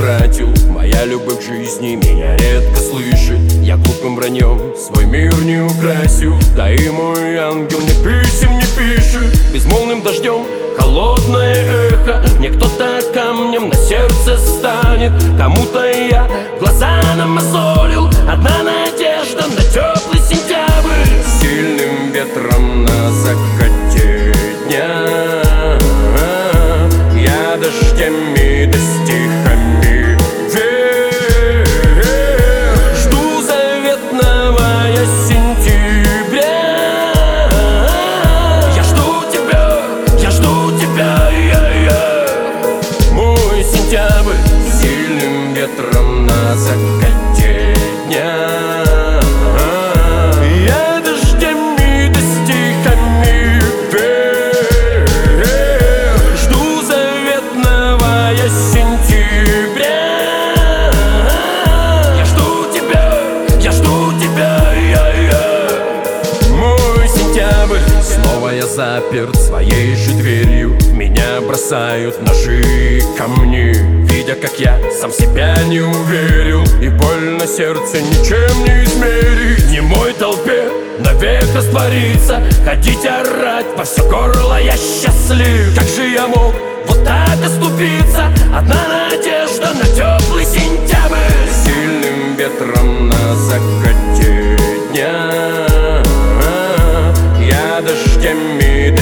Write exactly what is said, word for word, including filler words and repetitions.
утратил. Моя любовь к жизни меня редко слышит. Я глупым враньем свой мир не украсил. Да и мой ангел мне писем не пишет. Безмолвным дождем холодное эхо. Мне кто-то камнем на сердце станет. Кому-то я глаза намазолил. Одна надежда на теплый сентябрь. Сильным ветром на закате дня я дождями да стихами жду заветного я сентября. Я жду тебя, я жду тебя, я, я. Мой сентябрь сильным ветром на закате дня. Снова я заперт своей же дверью. Меня бросают ножи камни, видя, как я сам себя не уверил. И боль на сердце ничем не измерить. Не мой толпе навек раствориться, ходить орать во все горло я счастлив. Как же я мог вот так оступиться? Одна надежда на теплый сентябрь. Сильным ветром на закате дня я дождями